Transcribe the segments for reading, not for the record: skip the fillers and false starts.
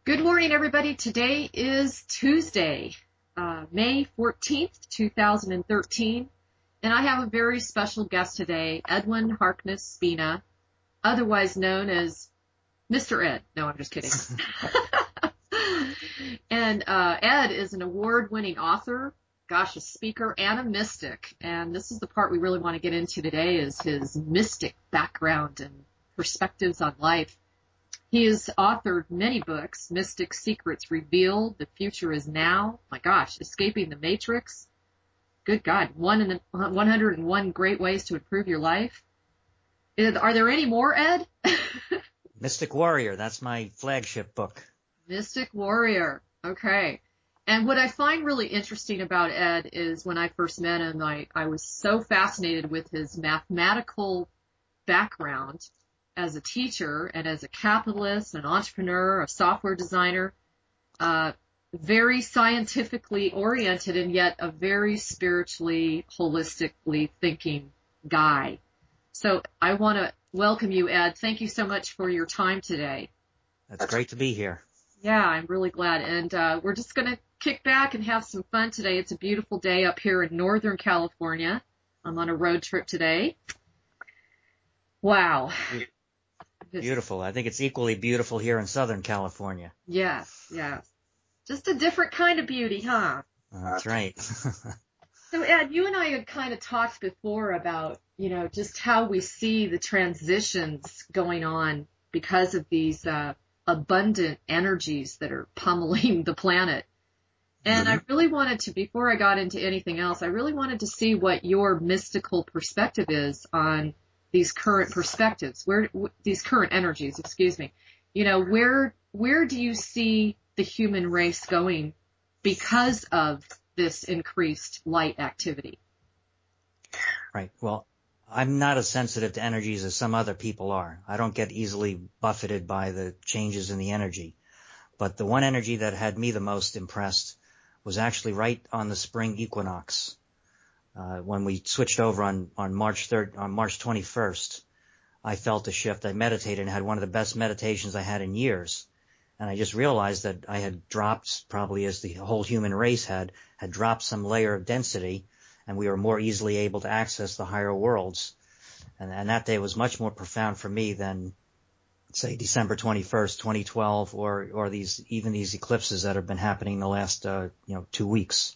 Good morning, everybody. Today is Tuesday, May 14th, 2013, and I have a very special guest today, Edwin Harkness Spina, otherwise known as Mr. Ed. No, I'm just kidding. And Ed is an award-winning author, a speaker, and a mystic. And this is the part we really want to get into today, is his mystic background and perspectives on life. He has authored many books: Mystic Secrets Revealed, The Future Is Now, my gosh, Escaping the Matrix, good God, 101 Great Ways to Improve Your Life. Are there any more, Ed? Mystic Warrior, that's my flagship book. Mystic Warrior, okay. And what I find really interesting about Ed is when I first met him, I was so fascinated with his mathematical background as a teacher and as a capitalist, an entrepreneur, a software designer, very scientifically oriented and yet a very spiritually, holistically thinking guy. So I want to welcome you, Ed. Thank you so much for your time today. That's great to be here. Yeah, I'm really glad. And we're just going to kick back and have some fun today. It's a beautiful day up here in Northern California. I'm on a road trip today. Wow. Beautiful. I think it's equally beautiful here in Southern California. Yes. Just a different kind of beauty, huh? That's right. So, Ed, you and I had kind of talked before about, just how we see the transitions going on because of these abundant energies that are pummeling the planet. And I really wanted to, before I got into anything else, I really wanted to see what your mystical perspective is on these current perspectives, these current energies, where do you see the human race going because of this increased light activity? Right. Well, I'm not as sensitive to energies as some other people are. I don't get easily buffeted by the changes in the energy. But the one energy that had me the most impressed was actually right on the spring equinox. When we switched over on March 21st, I felt a shift. I meditated and had one of the best meditations I had in years. And I just realized that I had dropped, probably as the whole human race had dropped some layer of density, and we were more easily able to access the higher worlds. And that day was much more profound for me than, say, December 21st, 2012, or these eclipses that have been happening the last 2 weeks.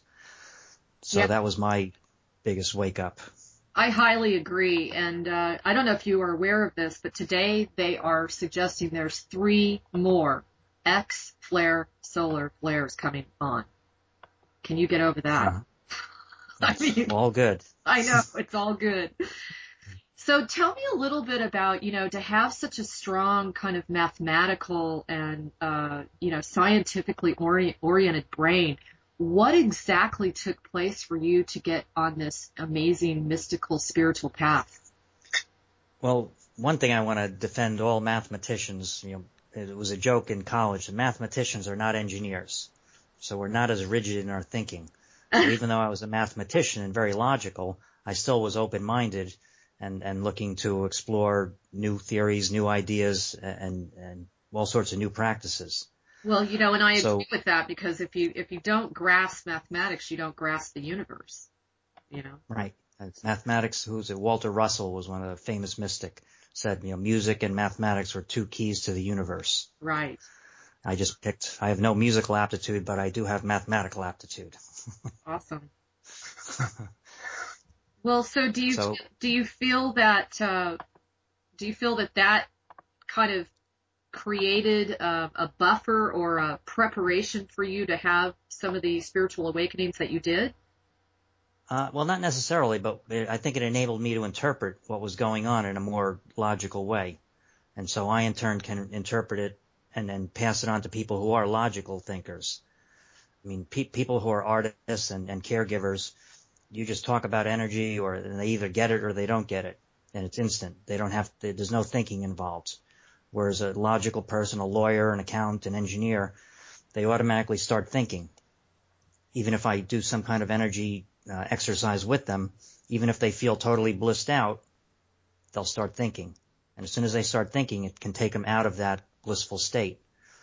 So That was my biggest wake up. I highly agree. And I don't know if you are aware of this, but today they are suggesting there's 3 more X-flare solar flares coming on. Can you get over that? I mean, all good. I know, it's all good. So tell me a little bit about, to have such a strong kind of mathematical and, scientifically oriented brain. What exactly took place for you to get on this amazing mystical spiritual path? Well, one thing I want to defend all mathematicians, it was a joke in college. The mathematicians are not engineers, so we're not as rigid in our thinking. So even though I was a mathematician and very logical, I still was open-minded and looking to explore new theories, new ideas, and all sorts of new practices. Well, and I agree with that, because if you don't grasp mathematics, you don't grasp the universe, Right. Mathematics, Walter Russell was one of the famous mystic, said, music and mathematics were 2 keys to the universe. Right. I have no musical aptitude, but I do have mathematical aptitude. Awesome. Well, so do you feel that that kind of created a buffer or a preparation for you to have some of the spiritual awakenings that you did? Well, not necessarily, but I think it enabled me to interpret what was going on in a more logical way. And so I, in turn, can interpret it and then pass it on to people who are logical thinkers. I mean, people who are artists and caregivers, you just talk about energy, or they either get it or they don't get it, and it's instant. There's no thinking involved. Whereas a logical person, a lawyer, an accountant, an engineer, they automatically start thinking. Even if I do some kind of energy exercise with them, even if they feel totally blissed out, they'll start thinking. And as soon as they start thinking, it can take them out of that blissful state.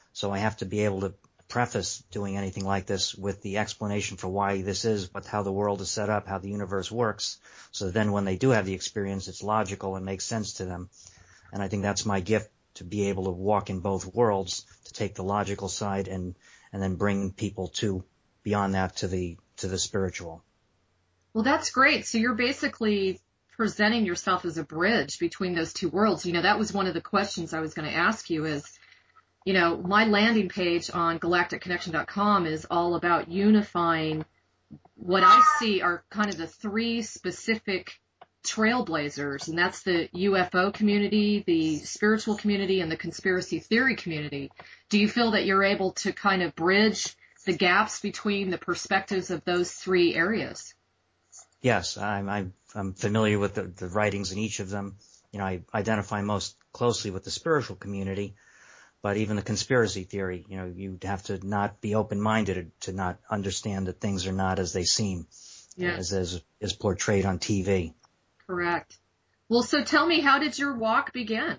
So I have to be able to preface doing anything like this with the explanation for why this is, how the world is set up, how the universe works. So then when they do have the experience, it's logical and makes sense to them. And I think that's my gift, to be able to walk in both worlds, to take the logical side and then bring people to beyond that to the spiritual. Well, that's great. So you're basically presenting yourself as a bridge between those two worlds. That was one of the questions I was going to ask you is, my landing page on galacticconnection.com is all about unifying what I see are kind of the three specific trailblazers, and that's the UFO community, the spiritual community, and the conspiracy theory community. Do you feel that you're able to kind of bridge the gaps between the perspectives of those three areas? Yes, I'm familiar with the writings in each of them. I identify most closely with the spiritual community, but even the conspiracy theory, you'd have to not be open-minded to not understand that things are not as they seem, yes, as is portrayed on TV. Correct. Well, so tell me, how did your walk begin?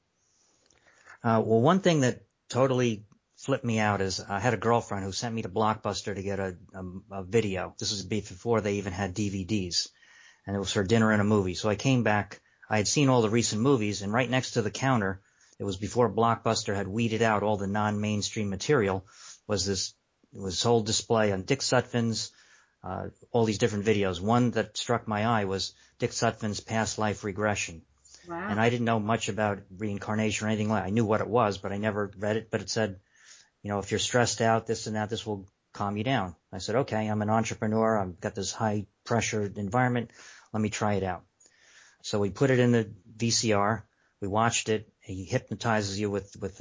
Well, one thing that totally flipped me out is I had a girlfriend who sent me to Blockbuster to get a video. This was before they even had DVDs, and it was for dinner and a movie. So I came back. I had seen all the recent movies, and right next to the counter, it was before Blockbuster had weeded out all the non-mainstream material, was this whole display on Dick Sutphin's, all these different videos. One that struck my eye was Dick Sutphin's past life regression. Wow. And I didn't know much about reincarnation or anything like that. I knew what it was, but I never read it. But it said, if you're stressed out, this and that, this will calm you down. I said, okay, I'm an entrepreneur. I've got this high pressure environment. Let me try it out. So we put it in the VCR. We watched it. He hypnotizes you with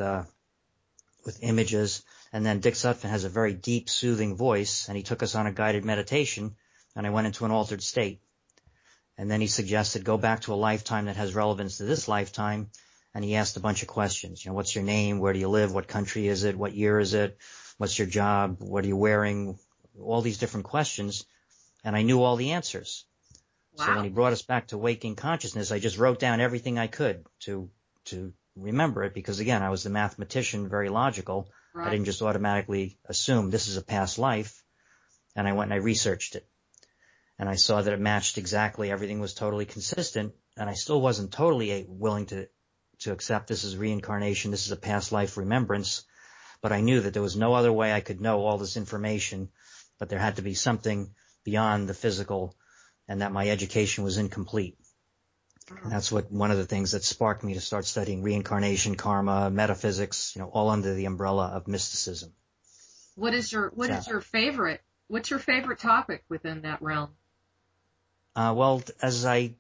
images. And then Dick Sutphin has a very deep, soothing voice, and he took us on a guided meditation, and I went into an altered state. And then he suggested go back to a lifetime that has relevance to this lifetime, and he asked a bunch of questions. What's your name? Where do you live? What country is it? What year is it? What's your job? What are you wearing? All these different questions, and I knew all the answers. Wow. So when he brought us back to waking consciousness, I just wrote down everything I could to remember it, because again, I was the mathematician, very logical. Right. I didn't just automatically assume this is a past life, and I went and I researched it. And I saw that it matched exactly. Everything was totally consistent, and I still wasn't totally willing to accept this is reincarnation, this is a past life remembrance, but I knew that there was no other way I could know all this information, but there had to be something beyond the physical, and that my education was incomplete. And that's one of the things that sparked me to start studying reincarnation, karma, metaphysics, all under the umbrella of mysticism. What's your favorite topic within that realm? Well, as I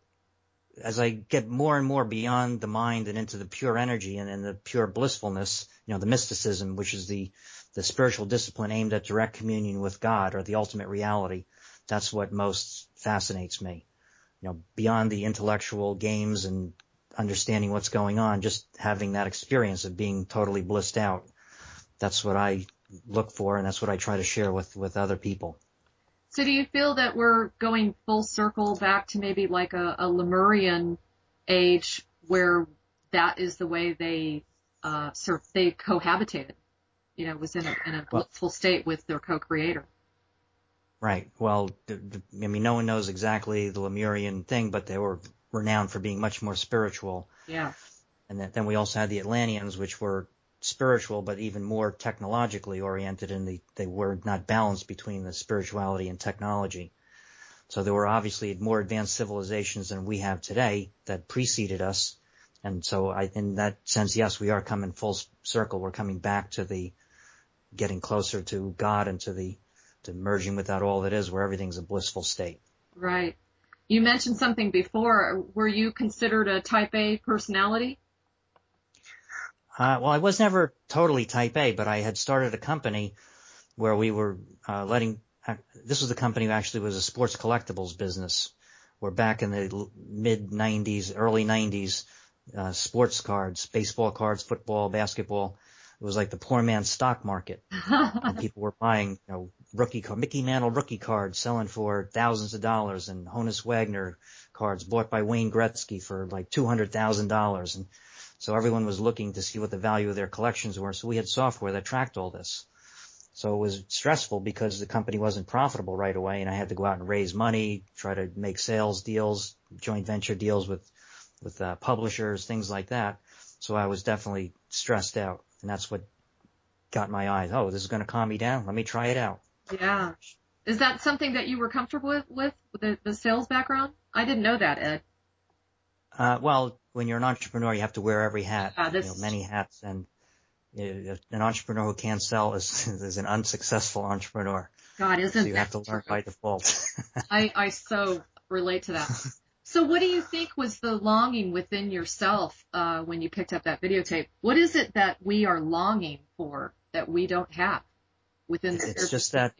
get more and more beyond the mind and into the pure energy and the pure blissfulness, the mysticism, which is the spiritual discipline aimed at direct communion with God or the ultimate reality, that's what most fascinates me. Beyond the intellectual games and understanding what's going on, just having that experience of being totally blissed out. That's what I look for, and that's what I try to share with other people. So do you feel that we're going full circle back to maybe like a Lemurian age where that is the way they cohabitated, was in a blissful state with their co-creator? Right. Well, no one knows exactly the Lemurian thing, but they were renowned for being much more spiritual. Yeah. And then we also had the Atlanteans, which were spiritual, but even more technologically oriented, and they were not balanced between the spirituality and technology. So there were obviously more advanced civilizations than we have today that preceded us. And so in that sense, yes, we are coming full circle. We're coming back to getting closer to God and to merging with that all that is, where everything's a blissful state. Right. You mentioned something before. Were you considered a type A personality? Well, I was never totally type A, but I had started a company where we were this was the company who actually was a sports collectibles business, where back in the mid-90s, early 90s, sports cards, baseball cards, football, basketball, it was like the poor man's stock market. And people were buying, Mickey Mantle rookie cards selling for thousands of dollars, and Honus Wagner cards bought by Wayne Gretzky for like $200,000. And So everyone was looking to see what the value of their collections were. So we had software that tracked all this. So it was stressful because the company wasn't profitable right away, and I had to go out and raise money, try to make sales deals, joint venture deals with publishers, things like that. So I was definitely stressed out, and that's what got my eyes. Oh, this is going to calm me down. Let me try it out. Yeah. Is that something that you were comfortable with the sales background? I didn't know that, Ed. Well, when you're an entrepreneur, you have to wear every hat, many hats, and an entrepreneur who can't sell is an unsuccessful entrepreneur. God, isn't so you have to learn by default. I so relate to that. So what do you think was the longing within yourself when you picked up that videotape? What is it that we are longing for that we don't have within the It's just that,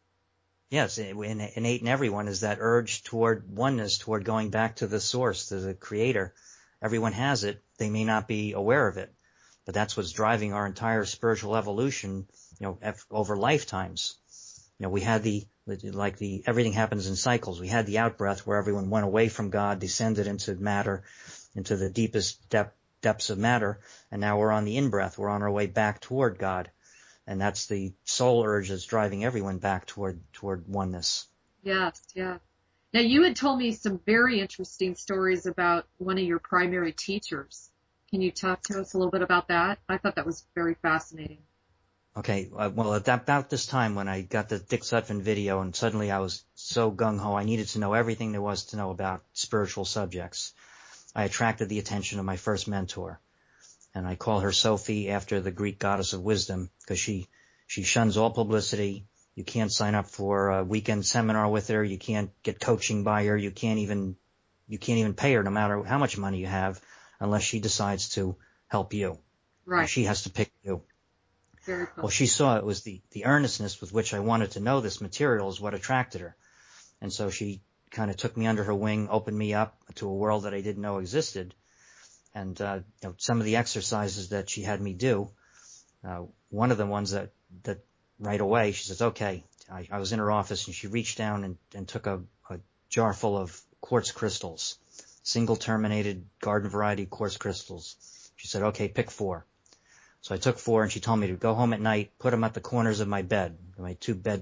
yes, innate in everyone is that urge toward oneness, toward going back to the source, to the creator. Everyone has it. They may not be aware of it, but that's what's driving our entire spiritual evolution, over lifetimes. We had everything happens in cycles. We had the outbreath where everyone went away from God, descended into matter, into the deepest depths of matter, and now we're on the in-breath. We're on our way back toward God, and that's the soul urge that's driving everyone back toward oneness. Yes, yeah. Now, you had told me some very interesting stories about one of your primary teachers. Can you talk to us a little bit about that? I thought that was very fascinating. Okay, well, at about this time when I got the Dick Sutphin video, and suddenly I was so gung-ho, I needed to know everything there was to know about spiritual subjects. I attracted the attention of my first mentor, and I call her Sophie after the Greek goddess of wisdom, because she shuns all publicity. You can't sign up for a weekend seminar with her. You can't get coaching by her. You can't even pay her, no matter how much money you have, unless she decides to help you. Right. She has to pick you. Very cool. Well, she saw it was the earnestness with which I wanted to know this material is what attracted her. And so she kind of took me under her wing, opened me up to a world that I didn't know existed. And, some of the exercises that she had me do, one of the ones that right away, she says, okay, I was in her office and she reached down and took a jar full of quartz crystals, single terminated garden variety quartz crystals. She said, okay, pick 4. So I took 4, and she told me to go home at night, put them at the corners of my bed, my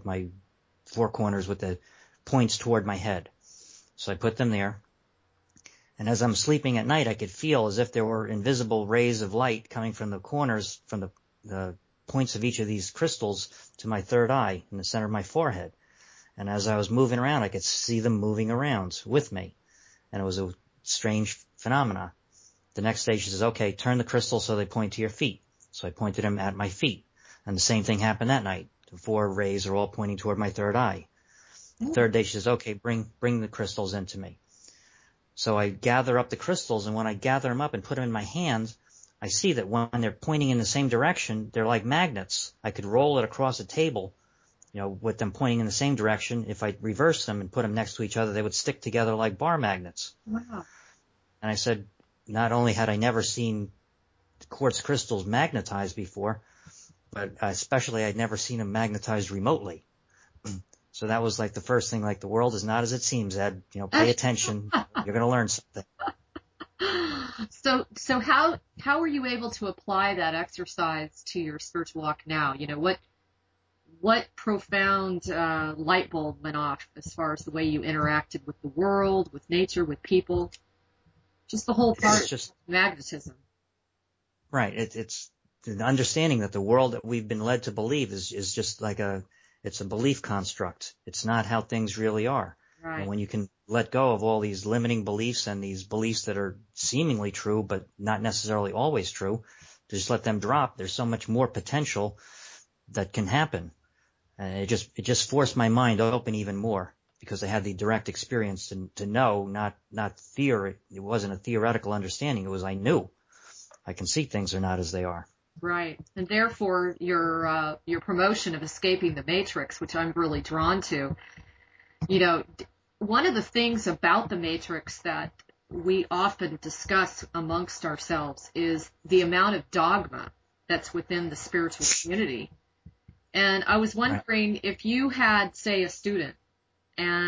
4 corners with the points toward my head. So I put them there. And as I'm sleeping at night, I could feel as if there were invisible rays of light coming from the corners, from the points of each of these crystals to my third eye in the center of my forehead. And as I was moving around, I could see them moving around with me. And it was a strange phenomena. The next day she says, okay, turn the crystals so they point to your feet. So I pointed them at my feet. And the same thing happened that night. The 4 rays are all pointing toward my third eye. The third day she says, okay, bring the crystals into me. So I gather up the crystals, and when I gather them up and put them in my hands, I see that when they're pointing in the same direction, they're like magnets. I could roll it across a table, with them pointing in the same direction. If I reverse them and put them next to each other, they would stick together like bar magnets. Wow. And I said, not only had I never seen quartz crystals magnetized before, but especially I'd never seen them magnetized remotely. So that was like the first thing, like the world is not as it seems, Ed. Pay attention. You're going to learn something. So how were you able to apply that exercise to your spiritual walk now? What profound light bulb went off as far as the way you interacted with the world, with nature, with people? Just the whole part of magnetism. Right. It's the understanding that the world that we've been led to believe is just like it's a belief construct. It's not how things really are. Right. And when you can let go of all these limiting beliefs and these beliefs that are seemingly true but not necessarily always true, to just let them drop, there's so much more potential that can happen. And it just forced my mind open even more, because I had the direct experience to know, not theory. It wasn't a theoretical understanding. It was, I knew. I can see things are not as they are. Right. And therefore your promotion of escaping the matrix, which I'm really drawn to, one of the things about the matrix that we often discuss amongst ourselves is the amount of dogma that's within the spiritual community. And I was wondering if you had, say, a student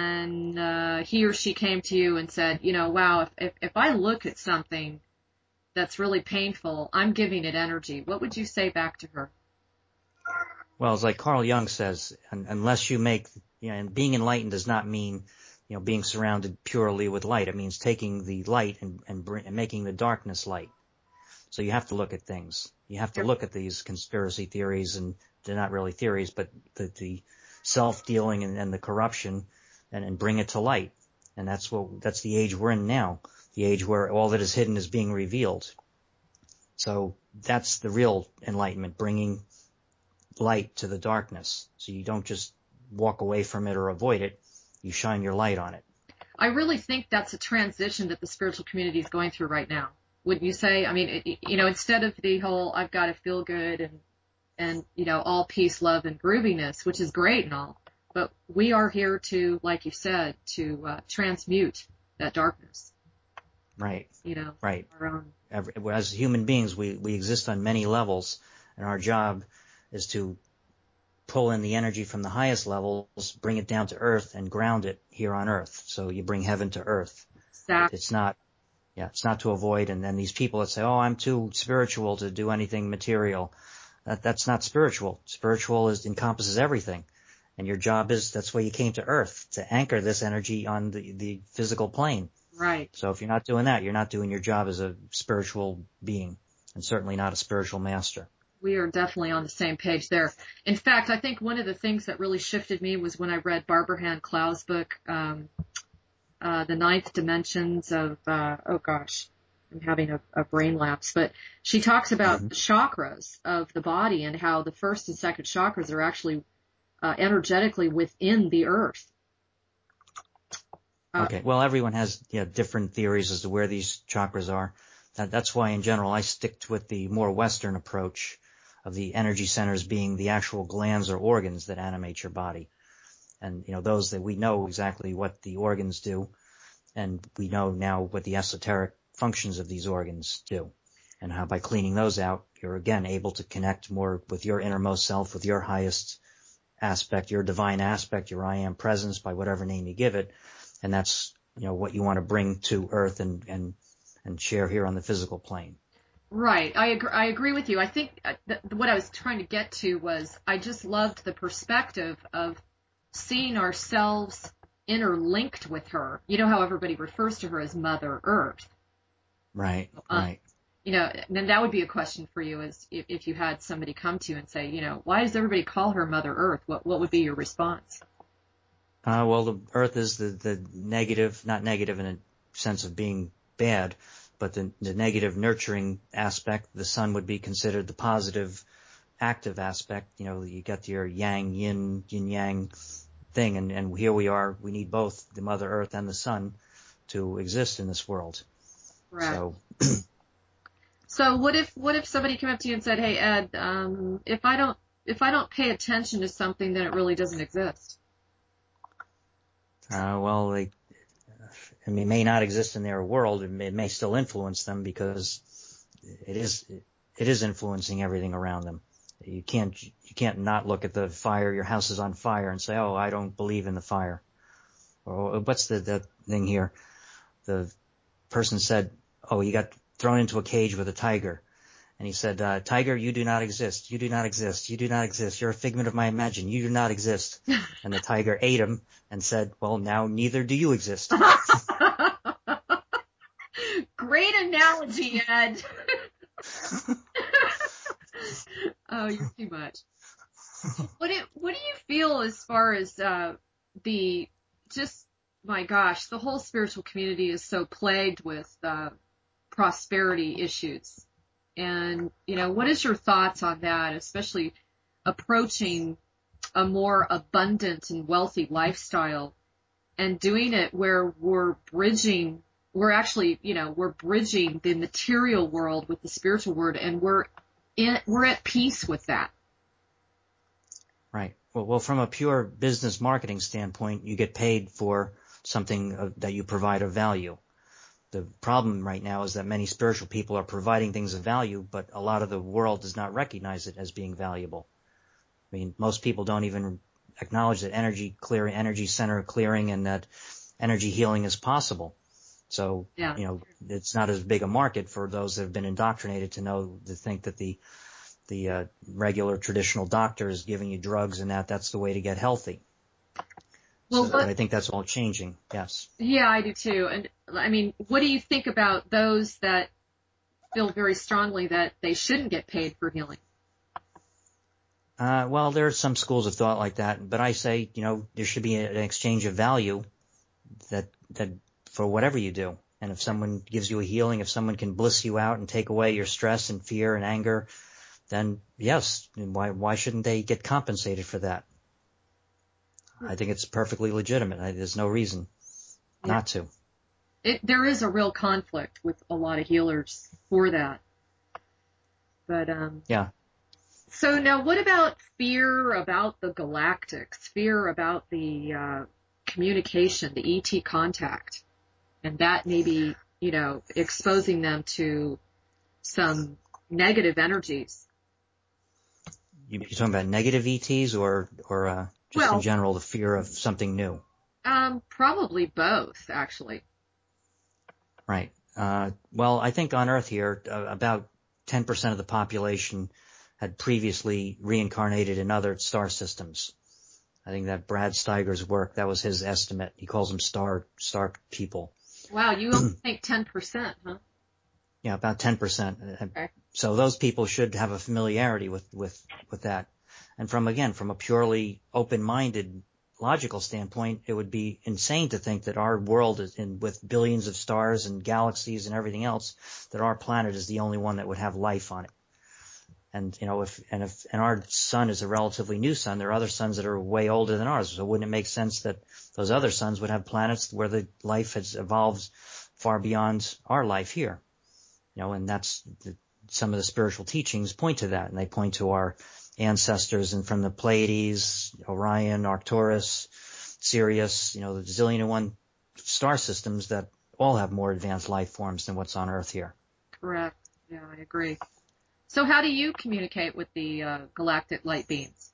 and he or she came to you and said, wow, if I look at something that's really painful, I'm giving it energy. What would you say back to her? Well, it's like Carl Jung says, unless you make, and being enlightened does not mean, being surrounded purely with light. It means taking the light and making the darkness light. So you have to look at things. You have to look at these conspiracy theories, and they're not really theories, but the self-dealing and the corruption, and bring it to light. And that's the age we're in now, the age where all that is hidden is being revealed. So that's the real enlightenment, bringing light to the darkness. So you don't just walk away from it or avoid it. You shine your light on it. I really think that's a transition that the spiritual community is going through right now. Wouldn't you say? I mean, instead of the whole I've got to feel good and all peace, love, and grooviness, which is great and all, but we are here to, like you said, to transmute that darkness. Right. Right. Our own. As human beings, we exist on many levels, and our job is to pull in the energy from the highest levels, bring it down to earth, and ground it here on earth. So you bring heaven to earth. Exactly. It's not to avoid. And then these people that say, "Oh, I'm too spiritual to do anything material," that's not spiritual. Spiritual encompasses everything. And your job that's why you came to earth, to anchor this energy on the physical plane. Right. So if you're not doing that, you're not doing your job as a spiritual being, and certainly not a spiritual master. We are definitely on the same page there. In fact, I think one of the things that really shifted me was when I read Barbara Hand Clow's book, The Ninth Dimensions of, I'm having a brain lapse, but she talks about the chakras of the body and how the first and second chakras are actually energetically within the earth. Okay. Well, everyone has different theories as to where these chakras are. That's why, in general, I stick with the more Western approach of the energy centers being the actual glands or organs that animate your body. And, those that we know exactly what the organs do, and we know now what the esoteric functions of these organs do, and how by cleaning those out, you're again able to connect more with your innermost self, with your highest aspect, your divine aspect, your I am presence, by whatever name you give it. And that's, what you want to bring to earth and share here on the physical plane. Right. I agree with you. I think what I was trying to get to was I just loved the perspective of seeing ourselves interlinked with her. You know how everybody refers to her as Mother Earth. Right. Right. Then that would be a question for you, is if you had somebody come to you and say, why does everybody call her Mother Earth? What would be your response? Well, the earth is the negative, not negative in a sense of being bad, but the negative nurturing aspect. The sun would be considered the positive, active aspect. You got your yang, yin yang thing, and here we are. We need both the Mother Earth and the sun to exist in this world. Right. So what if somebody came up to you and said, "Hey, Ed, if I don't pay attention to something, then it really doesn't exist." Well, it may not exist in their world. It may still influence them because it is influencing everything around them. You can't not look at the fire. Your house is on fire and say, "Oh, I don't believe in the fire." Or what's the thing here? The person said, "Oh, you got thrown into a cage with a tiger." And he said, "Tiger, you do not exist. You do not exist. You do not exist. You're a figment of my imagination. You do not exist." And the tiger ate him and said, "Well, now neither do you exist." Great analogy, Ed. Oh, you're too much. What do you feel as far as my gosh, the whole spiritual community is so plagued with prosperity issues. And, what is your thoughts on that, especially approaching a more abundant and wealthy lifestyle and doing it where we're bridging the material world with the spiritual world, and we're at peace with that. Right. Well, from a pure business marketing standpoint, you get paid for something that you provide of value. The problem right now is that many spiritual people are providing things of value, but a lot of the world does not recognize it as being valuable. I mean, most people don't even acknowledge that energy center clearing and that energy healing is possible. So, Yeah. it's not as big a market for those that have been indoctrinated to think that the regular traditional doctor is giving you drugs and that's the way to get healthy. Well, So I think that's all changing. Yes. Yeah, I do too. And I mean, what do you think about those that feel very strongly that they shouldn't get paid for healing? Well, there are some schools of thought like that, but I say, there should be an exchange of value that for whatever you do. And if someone gives you a healing, if someone can bliss you out and take away your stress and fear and anger, then yes, why shouldn't they get compensated for that? I think it's perfectly legitimate. There's no reason not to. There is a real conflict with a lot of healers for that. But yeah. So now, what about fear about the galactics? Fear about the communication, the ET contact, and that maybe exposing them to some negative energies. You're talking about negative ETs or just in general the fear of something new? Probably both, actually. Right. Well, I think on Earth here, about 10% of the population had previously reincarnated in other star systems. I think that Brad Steiger's work, that was his estimate. He calls them star people. Wow, you only think 10%, huh? Yeah, about 10%. Okay. So those people should have a familiarity with that. And from a purely open-minded, logical standpoint, it would be insane to think that our world is with billions of stars and galaxies and everything else, that our planet is the only one that would have life on it. And if our sun is a relatively new sun, there are other suns that are way older than ours. So wouldn't it make sense that those other suns would have planets where the life has evolved far beyond our life here? And that's some of the spiritual teachings point to that, and they point to our ancestors and from the Pleiades, Orion, Arcturus, Sirius, the zillion and one star systems that all have more advanced life forms than what's on Earth here. Correct. Yeah, I agree. So how do you communicate with the galactic light beings?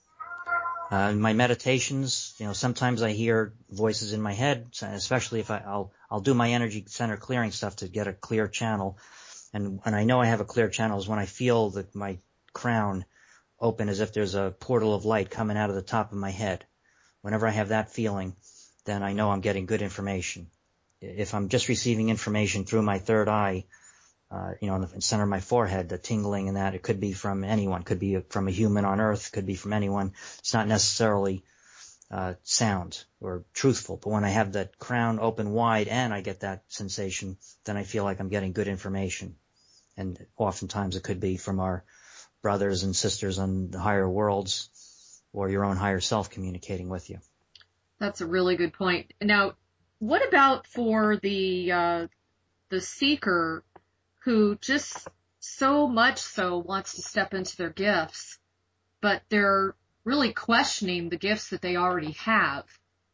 In my meditations, sometimes I hear voices in my head, especially if I'll do my energy center clearing stuff to get a clear channel. And I know I have a clear channel is when I feel that my crown open as if there's a portal of light coming out of the top of my head. Whenever I have that feeling, then I know I'm getting good information. If I'm just receiving information through my third eye, in the center of my forehead, the tingling and that, it could be from anyone, could be from a human on Earth, could be from anyone. It's not necessarily sound or truthful, but when I have that crown open wide and I get that sensation, then I feel like I'm getting good information. And oftentimes it could be from our brothers and sisters on the higher worlds or your own higher self communicating with you. That's a really good point. Now, what about for the seeker who just so much so wants to step into their gifts, but they're really questioning the gifts that they already have?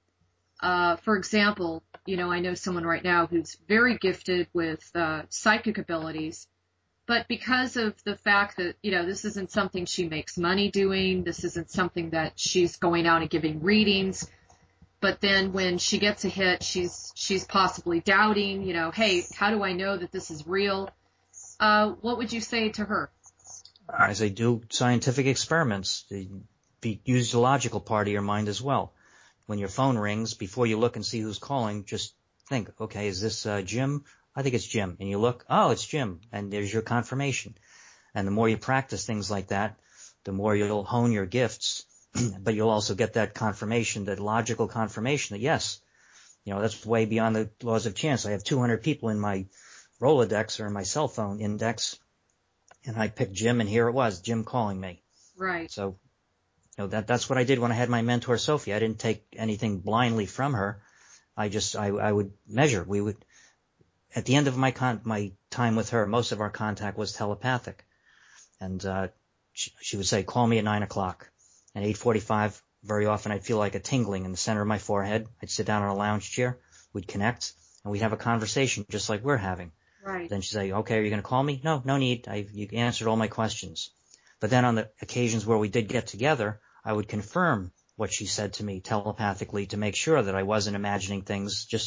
For example, I know someone right now who's very gifted with psychic abilities, but because of the fact that, this isn't something she makes money doing, this isn't something that she's going out and giving readings, but then when she gets a hit, she's possibly doubting, hey, how do I know that this is real? What would you say to her? I say do scientific experiments. Use the logical part of your mind as well. When your phone rings, before you look and see who's calling, just think, okay, is this Jim? I think it's Jim. And you look, oh, it's Jim. And there's your confirmation. And the more you practice things like that, the more you'll hone your gifts. But you'll also get that confirmation, that logical confirmation that, yes, that's way beyond the laws of chance. I have 200 people in my Rolodex or in my cell phone index, and I picked Jim, and here it was, Jim calling me. Right. So, that's what I did when I had my mentor, Sophie. I didn't take anything blindly from her. I would measure. We would, at the end of my time with her, most of our contact was telepathic. And, she would say, call me at 9:00. And 8:45, very often I'd feel like a tingling in the center of my forehead. I'd sit down on a lounge chair. We'd connect, and we'd have a conversation just like we're having. Right. Then she'd say, okay, are you going to call me? No need. You answered all my questions. But then on the occasions where we did get together, I would confirm what she said to me telepathically to make sure that I wasn't imagining things just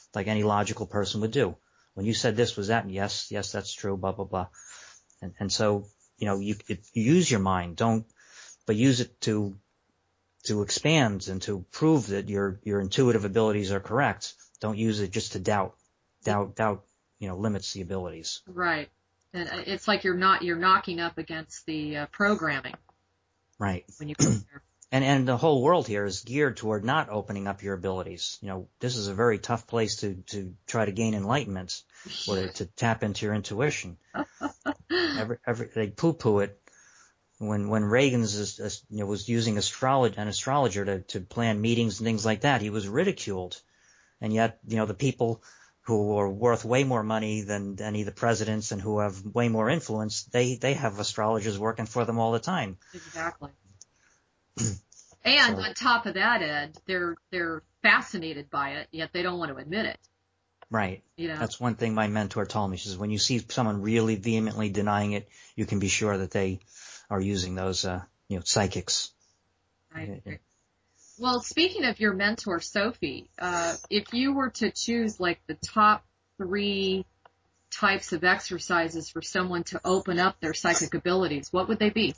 like any logical person would do. When you said this, was that? Yes, that's true, blah, blah, blah. And so, you use your mind, but use it to expand and to prove that your intuitive abilities are correct. Don't use it just to doubt, limits the abilities. Right. And it's like you're knocking up against the programming. Right. When you go there. And the whole world here is geared toward not opening up your abilities. This is a very tough place to try to gain enlightenment or to tap into your intuition. They poo-poo it. When Reagan was using an astrologer to plan meetings and things like that, he was ridiculed. And yet, the people who are worth way more money than any of the presidents and who have way more influence, they have astrologers working for them all the time. Exactly. And on top of that, Ed, they're fascinated by it, yet they don't want to admit it. Right. That's one thing my mentor told me. She says, when you see someone really vehemently denying it, you can be sure that they are using those, psychics. Right. Well, speaking of your mentor, Sophie, if you were to choose like the top 3 types of exercises for someone to open up their psychic abilities, what would they be?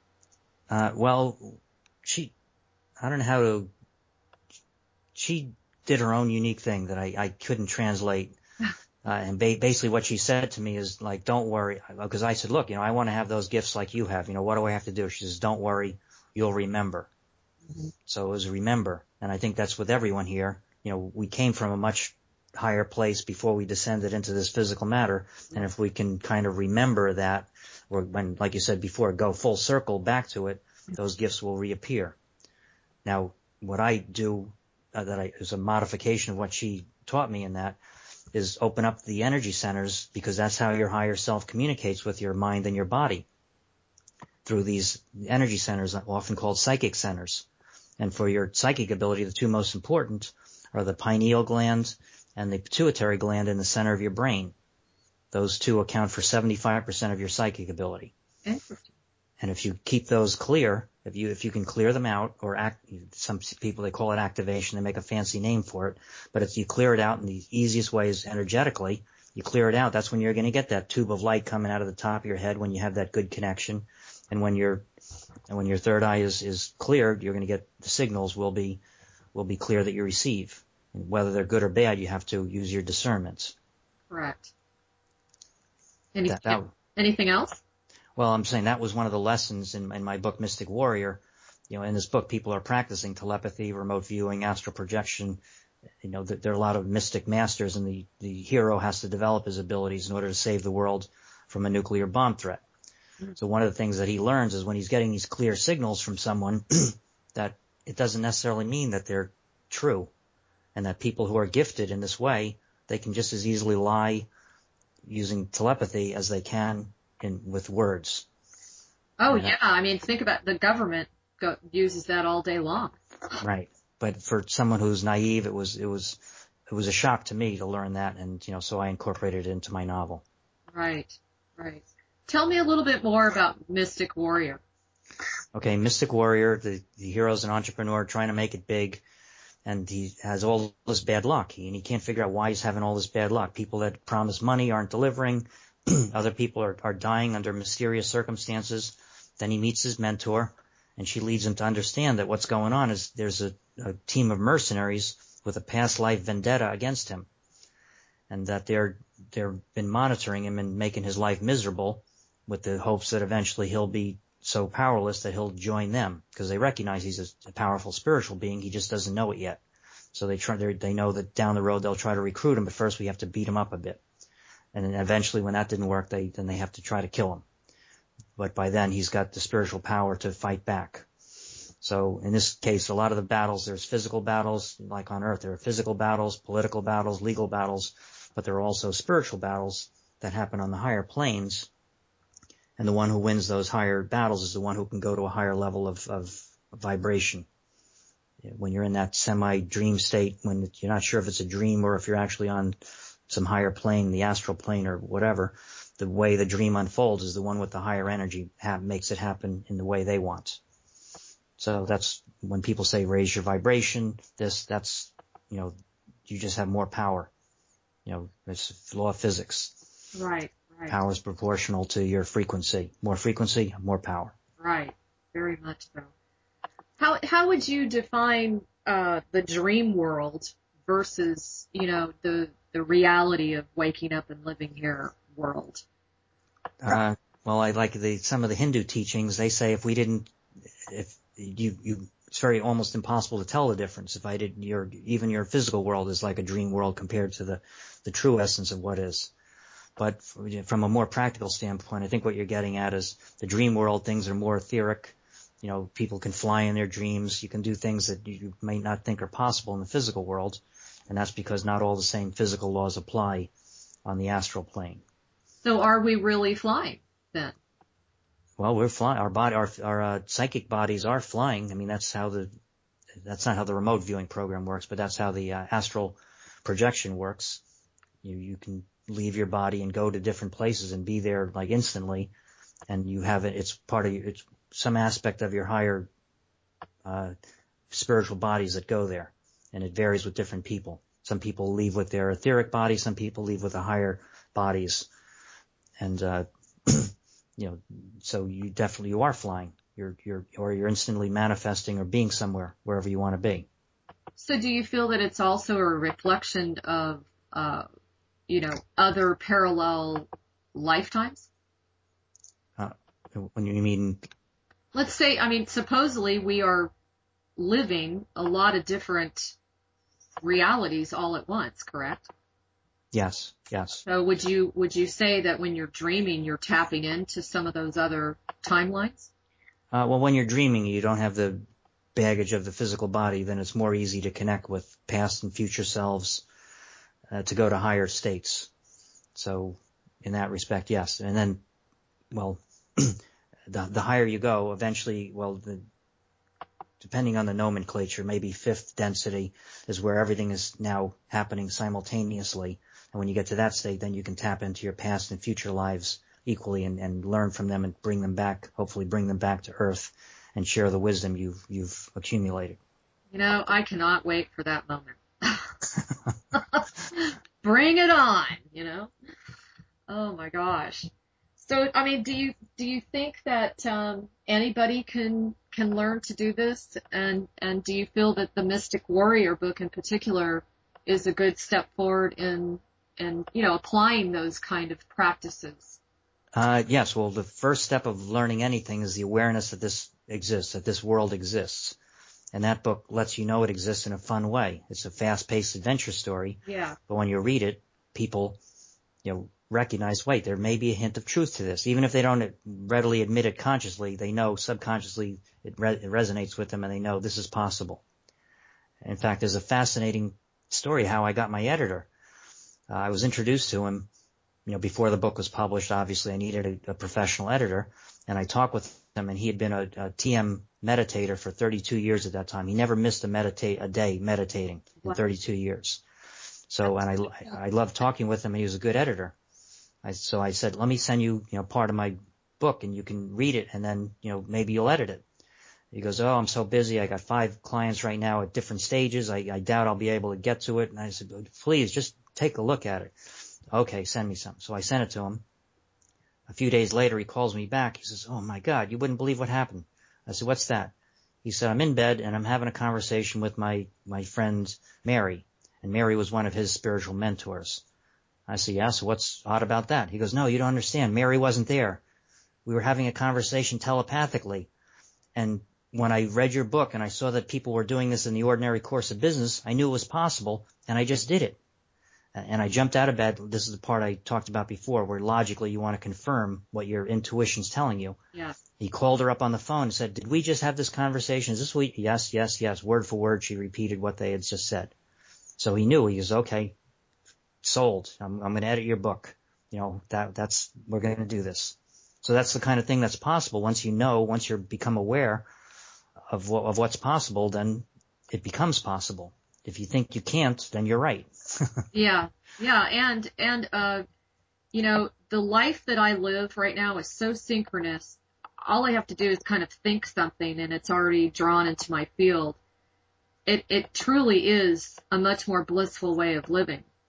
She did her own unique thing that I couldn't translate. And basically what she said to me is like, don't worry. Because I said, look, I want to have those gifts like you have. What do I have to do? She says, don't worry. You'll remember. Mm-hmm. So it was remember. And I think that's with everyone here. We came from a much higher place before we descended into this physical matter. Mm-hmm. And if we can kind of remember that, or when, like you said before, go full circle back to it, mm-hmm. those gifts will reappear. Now, what I do, is a modification of what she taught me in that, is open up the energy centers, because that's how your higher self communicates with your mind and your body, through these energy centers, often called psychic centers. And for your psychic ability, the 2 most important are the pineal gland and the pituitary gland in the center of your brain. Those 2 account for 75% of your psychic ability. Interesting. And if you keep those clear, if you can clear them out, or some people, they call it activation, they make a fancy name for it, but if you clear it out in the easiest way is energetically, you clear it out, that's when you're going to get that tube of light coming out of the top of your head when you have that good connection. And when your third eye is cleared, you're going to get the signals will be clear that you receive. And whether they're good or bad, you have to use your discernment. Correct. Anything else? Well, I'm saying that was one of the lessons in my book, Mystic Warrior. In this book, people are practicing telepathy, remote viewing, astral projection. There are a lot of mystic masters, and the hero has to develop his abilities in order to save the world from a nuclear bomb threat. Mm-hmm. So one of the things that he learns is when he's getting these clear signals from someone that it doesn't necessarily mean that they're true, and that people who are gifted in this way, they can just as easily lie using telepathy as they can with words. Oh, yeah. I mean, think about the government uses that all day long. Right. But for someone who's naive, it was a shock to me to learn that. And, so I incorporated it into my novel. Right. Right. Tell me a little bit more about Mystic Warrior. Okay. Mystic Warrior, the hero's an entrepreneur trying to make it big. And he has all this bad luck. And he can't figure out why he's having all this bad luck. People that promise money aren't delivering. Other people are dying under mysterious circumstances. Then he meets his mentor, and she leads him to understand that what's going on is there's a team of mercenaries with a past life vendetta against him, and that they've been monitoring him and making his life miserable with the hopes that eventually he'll be so powerless that he'll join them, because they recognize he's a powerful spiritual being. He just doesn't know it yet. So they know that down the road they'll try to recruit him, but first we have to beat him up a bit. And then eventually, when that didn't work, then they have to try to kill him. But by then, he's got the spiritual power to fight back. So in this case, a lot of the battles, there's physical battles, like on Earth. There are physical battles, political battles, legal battles, but there are also spiritual battles that happen on the higher planes. And the one who wins those higher battles is the one who can go to a higher level of vibration. When you're in that semi-dream state, when you're not sure if it's a dream or if you're actually on some higher plane, the astral plane or whatever, the way the dream unfolds is the one with the higher energy makes it happen in the way they want. So that's when people say raise your vibration, that's, you just have more power. It's law of physics. Right, right. Power is proportional to your frequency. More frequency, more power. Right. Very much so. How would you define the dream world versus, the reality of waking up and living here world? Well, I like some of the Hindu teachings. They say if it's very almost impossible to tell the difference. Even your physical world is like a dream world compared to the true essence of what is. But from a more practical standpoint, I think what you're getting at is the dream world, things are more etheric. People can fly in their dreams. You can do things that you may not think are possible in the physical world. And that's because not all the same physical laws apply on the astral plane. So are we really flying then? Well, we're flying. Our psychic bodies are flying. I mean, that's not how the remote viewing program works, but that's how the astral projection works. You can leave your body and go to different places and be there like instantly, and you have it. It's some aspect of your higher spiritual bodies that go there, and it varies with different people. Some people leave with their etheric bodies. Some people leave with the higher bodies, and so you are flying. You're instantly manifesting or being somewhere, wherever you want to be. So do you feel that it's also a reflection of, other parallel lifetimes? When you mean? Let's say, supposedly we are living a lot of different realities all at once, correct? Yes. So would you say that when you're dreaming, you're tapping into some of those other timelines? Well, when you're dreaming, you don't have the baggage of the physical body, then it's more easy to connect with past and future selves, to go to higher states. So in that respect, yes. And then, well, the higher you go, eventually, depending on the nomenclature, maybe fifth density is where everything is now happening simultaneously. And when you get to that state, then you can tap into your past and future lives equally and learn from them and hopefully bring them back to Earth and share the wisdom you've accumulated. I cannot wait for that moment. Bring it on, Oh my gosh. So, do you think that anybody can learn to do this? And do you feel that the Mystic Warrior book in particular is a good step forward in applying those kind of practices? Yes. Well, the first step of learning anything is the awareness that this exists, that this world exists. And that book lets you know it exists in a fun way. It's a fast-paced adventure story. Yeah. But when you read it, people, recognize, wait, there may be a hint of truth to this. Even if they don't readily admit it consciously, they know subconsciously it resonates with them and they know this is possible. In fact, there's a fascinating story how I got my editor. I was introduced to him, before the book was published. Obviously, I needed a professional editor, and I talked with him, and he had been a TM meditator for 32 years at that time. He never missed a day meditating in 32 years. So, and I loved talking with him, and he was a good editor. So I said, let me send you, part of my book, and you can read it, and then, maybe you'll edit it. He goes, oh, I'm so busy. I got 5 clients right now at different stages. I doubt I'll be able to get to it. And I said, please, just take a look at it. Okay, send me some. So I sent it to him. A few days later, he calls me back. He says, oh, my God, you wouldn't believe what happened. I said, what's that? He said, I'm in bed, and I'm having a conversation with my friend Mary. And Mary was one of his spiritual mentors. I said, yeah, so what's odd about that? He goes, no, you don't understand. Mary wasn't there. We were having a conversation telepathically. And when I read your book and I saw that people were doing this in the ordinary course of business, I knew it was possible, and I just did it. And I jumped out of bed. This is the part I talked about before, where logically you want to confirm what your intuition's telling you. Yeah. He called her up on the phone and said, did we just have this conversation? Is this what? Yes. Word for word, she repeated what they had just said. So he knew. He goes, okay, sold. I'm going to edit your book. We're going to do this. So that's the kind of thing that's possible. Once you become aware of what's possible, then it becomes possible. If you think you can't, then you're right. Yeah. And the life that I live right now is so synchronous. All I have to do is kind of think something and it's already drawn into my field. It truly is a much more blissful way of living.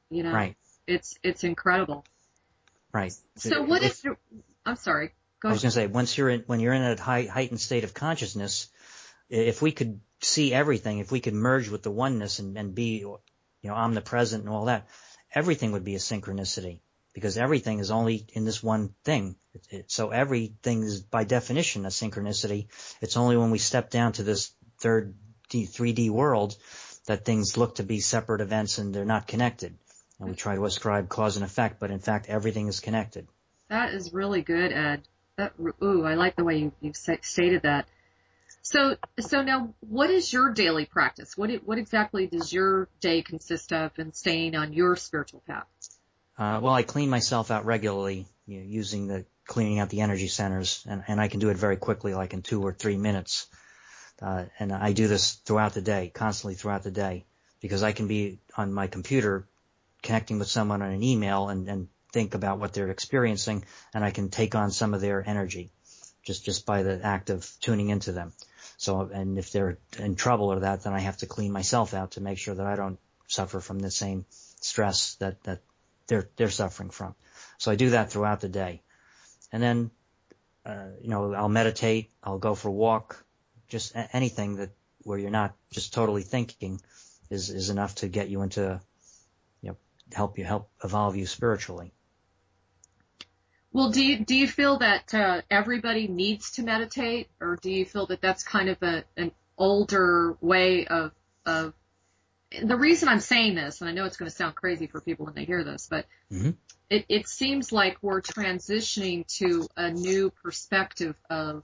You know, Right. it's incredible. Right. So what if, I'm sorry, go I ahead. was going to say, when you're in a heightened state of consciousness, if we could see everything, if we could merge with the oneness and be, omnipresent and all that, everything would be a synchronicity, because everything is only in this one thing. So everything is by definition a synchronicity. It's only when we step down to this 3D world that things look to be separate events and they're not connected. And we try to ascribe cause and effect, but in fact everything is connected. That is really good, Ed. I like the way you stated that. So now, what is your daily practice? What exactly does your day consist of in staying on your spiritual path? Well, I clean myself out regularly, using cleaning out the energy centers, and I can do it very quickly, like in 2 or 3 minutes. And I do this throughout the day, constantly throughout the day, because I can be on my computer connecting with someone on an email and think about what they're experiencing, and I can take on some of their energy just by the act of tuning into them. So, and if they're in trouble or that, then I have to clean myself out to make sure that I don't suffer from the same stress that they're suffering from. So I do that throughout the day. And then, I'll meditate, I'll go for a walk, just anything where you're not just totally thinking is enough to get you into, help evolve you spiritually. Well, do you feel that everybody needs to meditate, or do you feel that that's kind of an older way of the reason I'm saying this, and I know it's going to sound crazy for people when they hear this, but it seems like we're transitioning to a new perspective of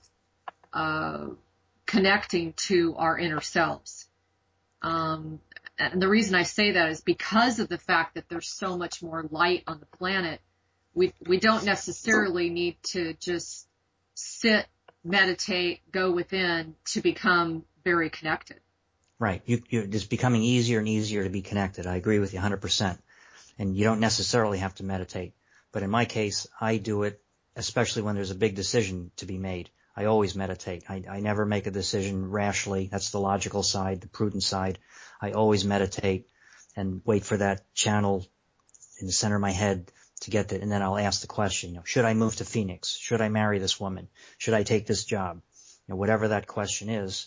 connecting to our inner selves. And the reason I say that is because of the fact that there's so much more light on the planet. We don't necessarily need to just sit, meditate, go within to become very connected. Right. It's becoming easier and easier to be connected. I agree with you 100%. And you don't necessarily have to meditate. But in my case, I do it, especially when there's a big decision to be made. I always meditate. I never make a decision rashly. That's the logical side, the prudent side. I always meditate and wait for that channel in the center of my head to get that, and then I'll ask the question, should I move to Phoenix? Should I marry this woman? Should I take this job? Whatever that question is,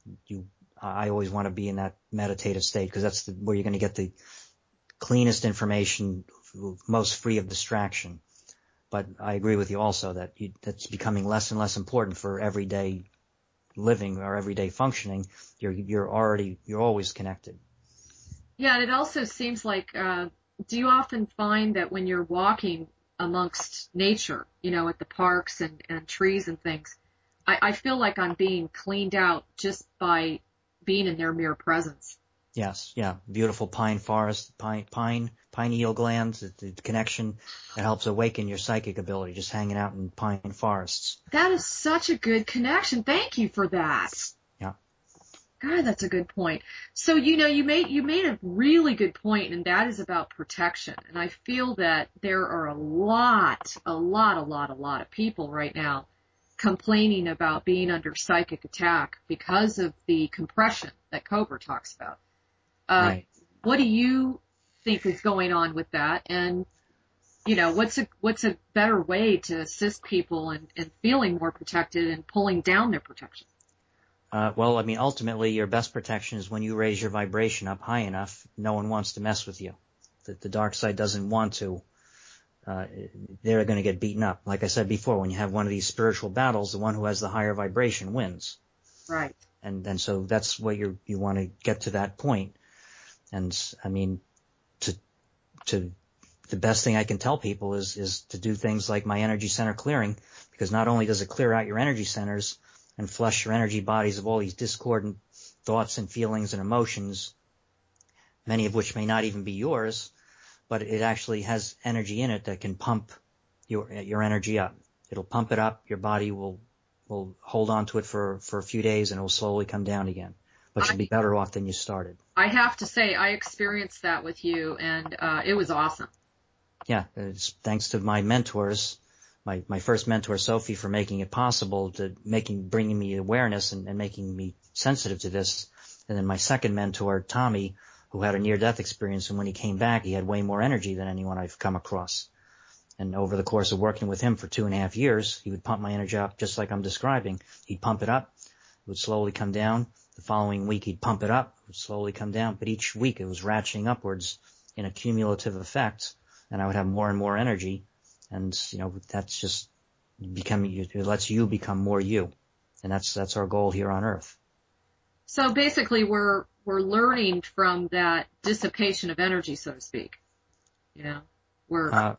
I always want to be in that meditative state, because that's where you're going to get the cleanest information, most free of distraction. But I agree with you also that that's becoming less and less important for everyday living or everyday functioning. You're always connected. Yeah, and it also seems like, do you often find that when you're walking amongst nature, at the parks and trees and things, I feel like I'm being cleaned out just by being in their mere presence. Yes, yeah. Beautiful pine forest, pineal glands, the connection that helps awaken your psychic ability, just hanging out in pine forests. That is such a good connection. Thank you for that. Yeah. God, that's a good point. So, you made a really good point, and that is about protection. And I feel that there are a lot of people right now complaining about being under psychic attack because of the compression that Cobra talks about. Right. What do you think is going on with that? And, what's a better way to assist people in feeling more protected and pulling down their protection? Well, I mean, ultimately, your best protection is when you raise your vibration up high enough. No one wants to mess with you. The dark side doesn't want to. They're going to get beaten up. Like I said before, when you have one of these spiritual battles, the one who has the higher vibration wins. Right. And so that's what you want to get to that point. And I mean, the best thing I can tell people is to do things like my energy center clearing, because not only does it clear out your energy centers and flush your energy bodies of all these discordant thoughts and feelings and emotions, many of which may not even be yours, but it actually has energy in it that can pump your energy up. It'll pump it up. Your body will hold on to it for a few days, and it will slowly come down again. But you'll be better off than you started. I have to say, I experienced that with you, and it was awesome. Yeah, it's thanks to my mentors. My first mentor, Sophie, for making it possible, bringing me awareness and making me sensitive to this. And then my second mentor, Tommy, who had a near-death experience, and when he came back, he had way more energy than anyone I've come across. And over the course of working with him for 2.5 years, he would pump my energy up just like I'm describing. He'd pump it up. It would slowly come down. The following week, he'd pump it up. It would slowly come down. But each week, it was ratcheting upwards in a cumulative effect, and I would have more and more energy. And, that's just it lets you become more you. And that's our goal here on Earth. So basically, we're learning from that dissipation of energy, so to speak. We're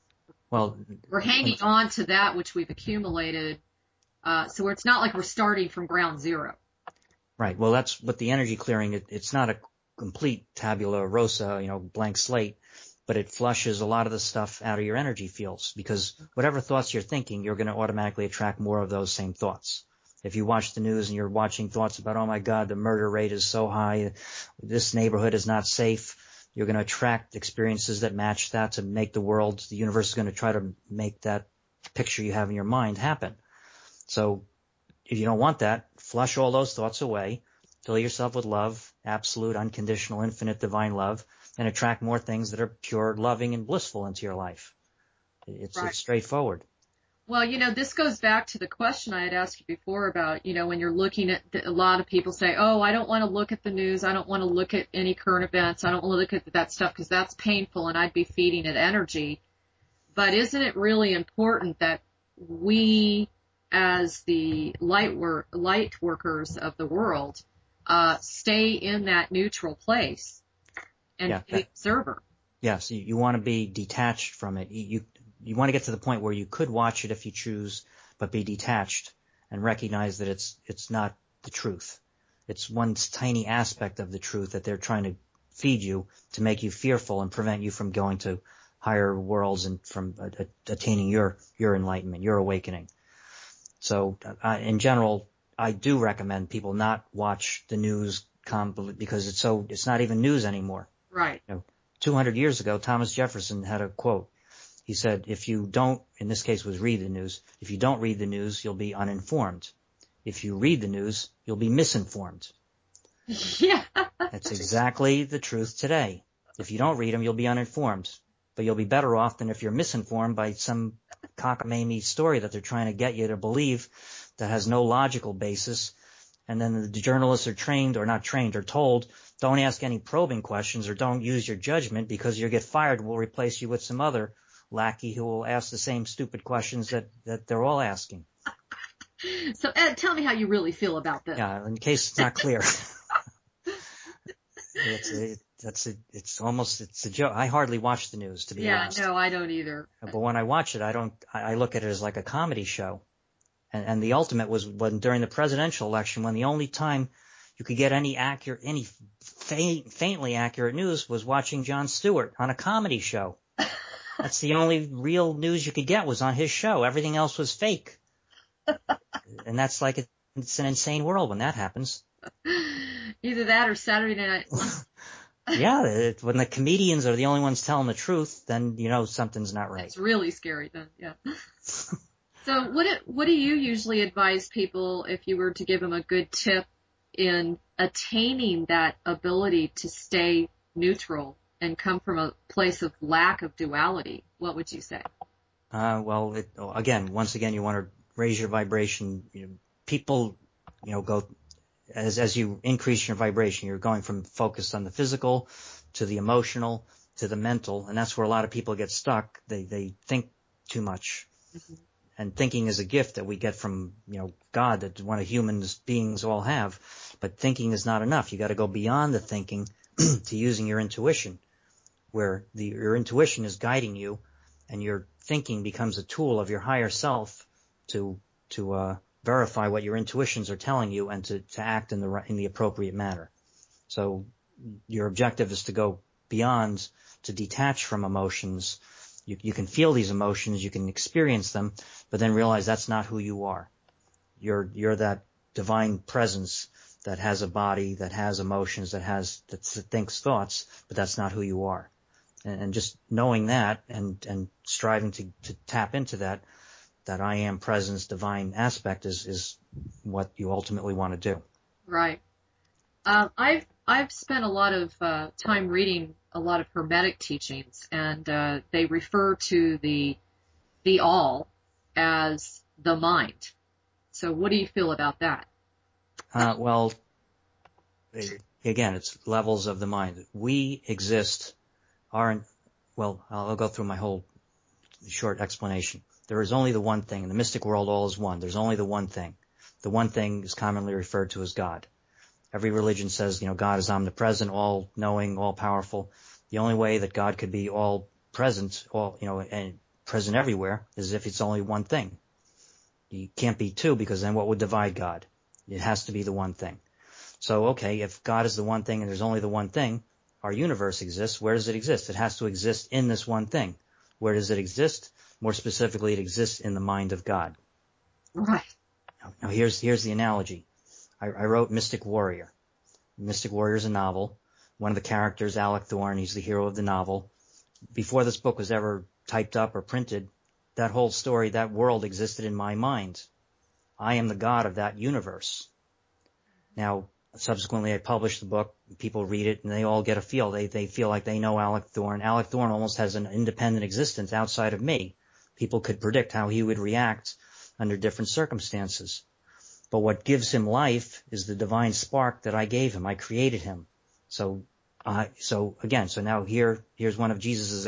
hanging on to that which we've accumulated. So it's not like we're starting from ground zero. Right. Well, that's what the energy clearing. It's not a complete tabula rasa, blank slate, but it flushes a lot of the stuff out of your energy fields, because whatever thoughts you're thinking, you're going to automatically attract more of those same thoughts. If you watch the news and you're watching thoughts about, oh my God, the murder rate is so high, this neighborhood is not safe, you're going to attract experiences that match that to make the universe is going to try to make that picture you have in your mind happen. So if you don't want that, flush all those thoughts away, fill yourself with love, absolute, unconditional, infinite, divine love, and attract more things that are pure, loving, and blissful into your life. It's straightforward. Well, this goes back to the question I had asked you before about, when you're looking at, a lot of people say, oh, I don't want to look at the news. I don't want to look at any current events. I don't want to look at that stuff because that's painful and I'd be feeding it energy. But isn't it really important that we, as the light workers of the world, stay in that neutral place and be the observer? Yes, you want to be detached from it. You want to get to the point where you could watch it if you choose, but be detached and recognize that it's not the truth. It's one tiny aspect of the truth that they're trying to feed you to make you fearful and prevent you from going to higher worlds and from attaining your enlightenment, your awakening. So in general, I do recommend people not watch the news because it's not even news anymore. Right. 200 years ago, Thomas Jefferson had a quote. He said, if you don't, in this case was read the news, if you don't read the news, you'll be uninformed. If you read the news, you'll be misinformed. Yeah. That's exactly the truth today. If you don't read them, you'll be uninformed. But you'll be better off than if you're misinformed by some cockamamie story that they're trying to get you to believe that has no logical basis. And then the journalists are trained or not trained or told, don't ask any probing questions or don't use your judgment because you'll get fired. We'll replace you with some other lackey who will ask the same stupid questions that they're all asking. So, Ed, tell me how you really feel about this. Yeah, in case it's not clear. It's a joke. I hardly watch the news, to be honest. Yeah, no, I don't either. But when I watch it, I look at it as like a comedy show. And the ultimate was when during the presidential election, when the only time you could get any faintly accurate news was watching Jon Stewart on a comedy show. That's the only real news you could get was on his show. Everything else was fake. And that's like it's an insane world when that happens. Either that or Saturday Night Live. Yeah, when the comedians are the only ones telling the truth, then something's not right. It's really scary then, yeah. So what do you usually advise people if you were to give them a good tip in attaining that ability to stay neutral and come from a place of lack of duality? What would you say? Well, once again, you want to raise your vibration. People, go as you increase your vibration, you're going from focused on the physical to the emotional to the mental, and that's where a lot of people get stuck. They think too much. Mm-hmm. And thinking is a gift that we get from, God, that one of humans beings all have. But thinking is not enough. You got to go beyond the thinking to using your intuition, where your intuition is guiding you, and your thinking becomes a tool of your higher self to verify what your intuitions are telling you and to act in the appropriate manner. So your objective is to go beyond, to detach from emotions. You can feel these emotions, you can experience them, but then realize that's not who you are. You're that divine presence that has a body, that has emotions, that thinks thoughts, but that's not who you are. And just knowing that and striving to tap into that I am presence, divine aspect is what you ultimately want to do. Right. I've spent a lot of time reading a lot of Hermetic teachings, and they refer to the all as the mind. So what do you feel about that? Well, again, it's levels of the mind. We exist, aren't, well, I'll go through my whole short explanation. There is only the one thing. In the mystic world, all is one. There's only the one thing. The one thing is commonly referred to as God. Every religion says, God is omnipresent, all-knowing, all-powerful. The only way that God could be all-present, and present everywhere is if it's only one thing. You can't be two, because then what would divide God? It has to be the one thing. So, okay, if God is the one thing and there's only the one thing, our universe exists. Where does it exist? It has to exist in this one thing. Where does it exist? More specifically, it exists in the mind of God. Right. Now here's the analogy. I wrote Mystic Warrior. Mystic Warrior is a novel. One of the characters, Alec Thorne, he's the hero of the novel. Before this book was ever typed up or printed, that whole story, that world existed in my mind. I am the god of that universe. Now, subsequently, I published the book. People read it, and they all get a feel. They feel like they know Alec Thorne. Alec Thorne almost has an independent existence outside of me. People could predict how he would react under different circumstances. But what gives him life is the divine spark that I gave him. I created him. So now here's one of Jesus'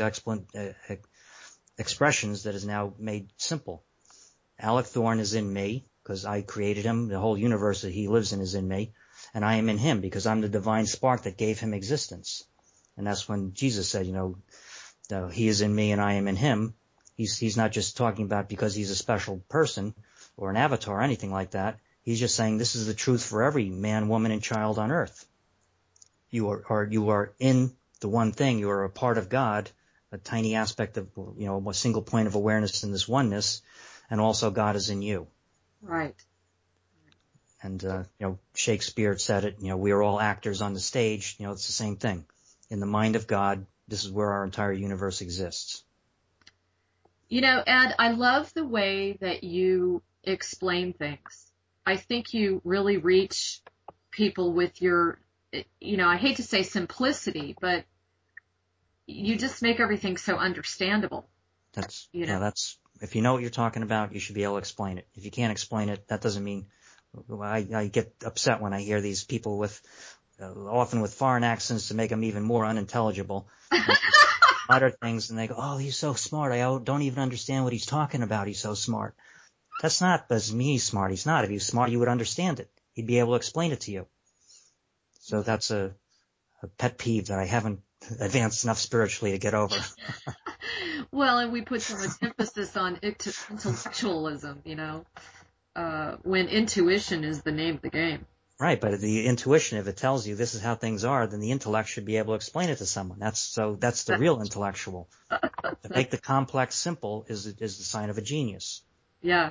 expressions that is now made simple. Alec Thorne is in me because I created him. The whole universe that he lives in is in me. And I am in him because I'm the divine spark that gave him existence. And that's when Jesus said, he is in me and I am in him. He's not just talking about because he's a special person or an avatar or anything like that. He's just saying this is the truth for every man, woman, and child on earth. You are in the one thing. You are a part of God, a tiny aspect of, a single point of awareness in this oneness, and also God is in you. Right. And, Shakespeare said it, we are all actors on the stage. It's the same thing. In the mind of God, this is where our entire universe exists. Ed, I love the way that you explain things. I think you really reach people with your, I hate to say simplicity, but you just make everything so understandable. That's, if you know what you're talking about, you should be able to explain it. If you can't explain it, that doesn't mean, I get upset when I hear these people with, often with foreign accents to make them even more unintelligible. Utter things and they go, oh, he's so smart. I don't even understand what he's talking about. He's so smart. That's not, doesn't mean he's smart. He's not. If he was smart, you would understand it. He'd be able to explain it to you. So that's a pet peeve that I haven't advanced enough spiritually to get over. Well, and we put so much emphasis on intellectualism, when intuition is the name of the game. Right, but the intuition, if it tells you this is how things are, then the intellect should be able to explain it to someone. That's the real intellectual. To make the complex simple is the sign of a genius. Yeah.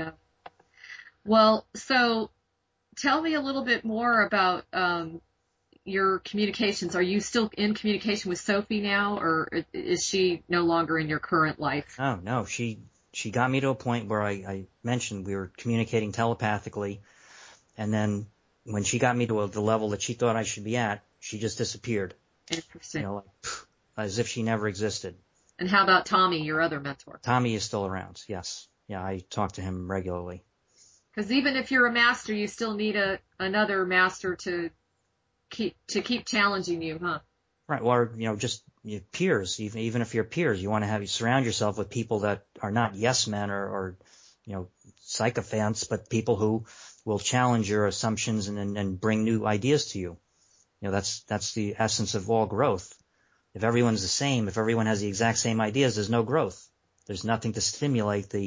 Well, so tell me a little bit more about your communications. Are you still in communication with Sophie now, or is she no longer in your current life? Oh, no. She got me to a point where I mentioned we were communicating telepathically, and then when she got me to the level that she thought I should be at, she just disappeared. Interesting. As if she never existed. And how about Tommy, your other mentor? Tommy is still around, yes. Yeah, I talk to him regularly. Because even if you're a master, you still need another master to keep challenging you, huh? Right. Or, just peers. Even if you're peers, you want to surround yourself with people that are not yes men or sycophants, but people who will challenge your assumptions and bring new ideas to you. That's the essence of all growth. If everyone's the same, if everyone has the exact same ideas, there's no growth. There's nothing to stimulate the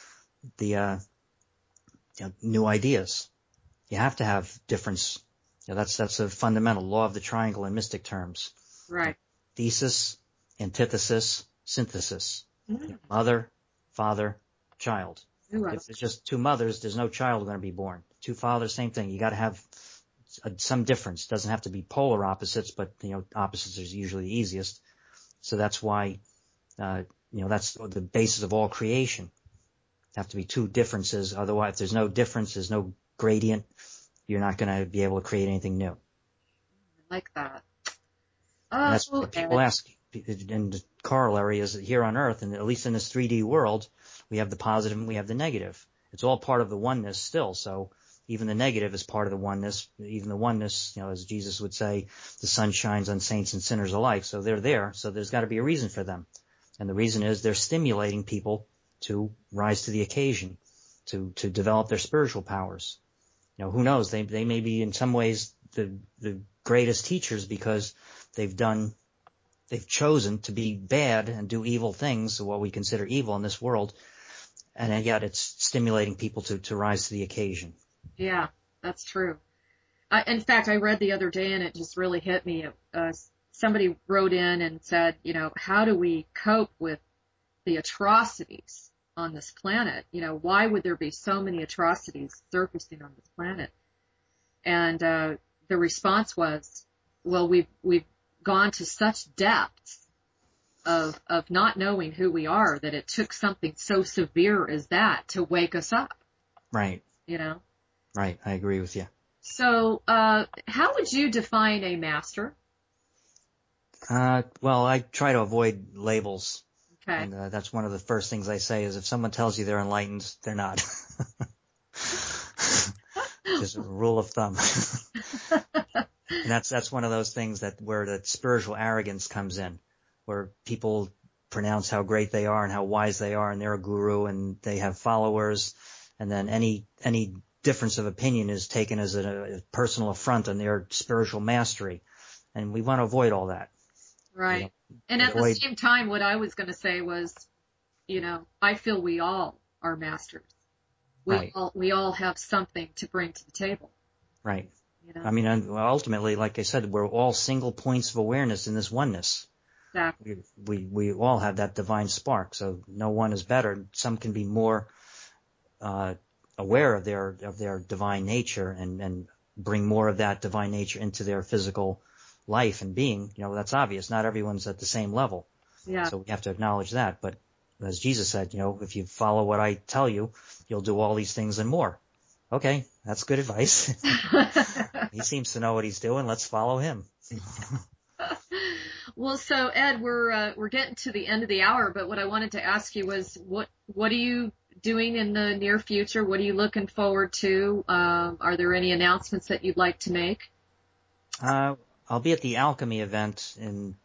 new ideas. You have to have difference. That's a fundamental law of the triangle in mystic terms. Right. Thesis, antithesis, synthesis. Mm. Mother, father, child. Right. If there's just two mothers, there's no child going to be born. Two fathers, same thing. You got to have some difference. It doesn't have to be polar opposites, but opposites are usually the easiest. So that's why that's the basis of all creation. Have to be two differences. Otherwise, if there's no difference, there's no gradient, you're not going to be able to create anything new. I like that. And that's Oh, what people Ed. ask. And the corollary is that here on Earth, and at least in this 3D world, we have the positive and we have the negative. It's all part of the oneness still. So even the negative is part of the oneness. Even the oneness, as Jesus would say, the sun shines on saints and sinners alike. So they're there. So there's got to be a reason for them. And the reason is they're stimulating people to rise to the occasion, to develop their spiritual powers. Who knows? They may be in some ways the greatest teachers because they've chosen to be bad and do evil things, what we consider evil in this world, and yet it's stimulating people to rise to the occasion. Yeah, that's true. In fact, I read the other day and it just really hit me. Somebody wrote in and said, how do we cope with the atrocities on this planet? Why would there be so many atrocities surfacing on this planet? And the response was, well, we've gone to such depths of not knowing who we are that it took something so severe as that to wake us up. Right. Right. I agree with you. So, how would you define a master? Well, I try to avoid labels. Okay. And that's one of the first things I say is if someone tells you they're enlightened, they're not. Just a rule of thumb. And that's one of those things where that spiritual arrogance comes in, where people pronounce how great they are and how wise they are and they're a guru and they have followers, and then any difference of opinion is taken as a personal affront on their spiritual mastery. And we want to avoid all that. Right. And at the same time, what I was going to say was, I feel we all are masters. We all have something to bring to the table. Right. I mean, ultimately, like I said, we're all single points of awareness in this oneness. Exactly. We all have that divine spark, so no one is better. Some can be more aware of their divine nature and bring more of that divine nature into their physical life and being. That's obvious. Not everyone's at the same level. Yeah. So we have to acknowledge that. But as Jesus said, if you follow what I tell you, you'll do all these things and more. Okay, that's good advice. He seems to know what he's doing. Let's follow him. Well, so Ed, we're getting to the end of the hour, but what I wanted to ask you was what are you doing in the near future? What are you looking forward to? Are there any announcements that you'd like to make? I'll be at the Alchemy event in